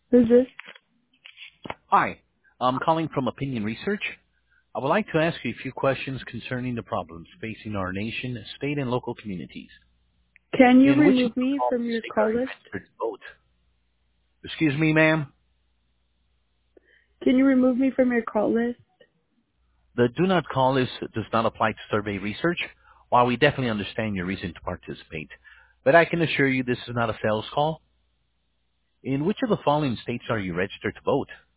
Who's this? Hi, I'm calling from Opinion Research. I would like to ask you a few questions concerning the problems facing our nation, state, and local communities. Can you In which of remove the me following from your state call are you list? registered to vote? Excuse me, ma'am. Can you remove me from your call list? The do not call list does not apply to survey research, while we definitely understand your reason to participate. But I can assure you this is not a sales call. In which of the following states are you registered to vote?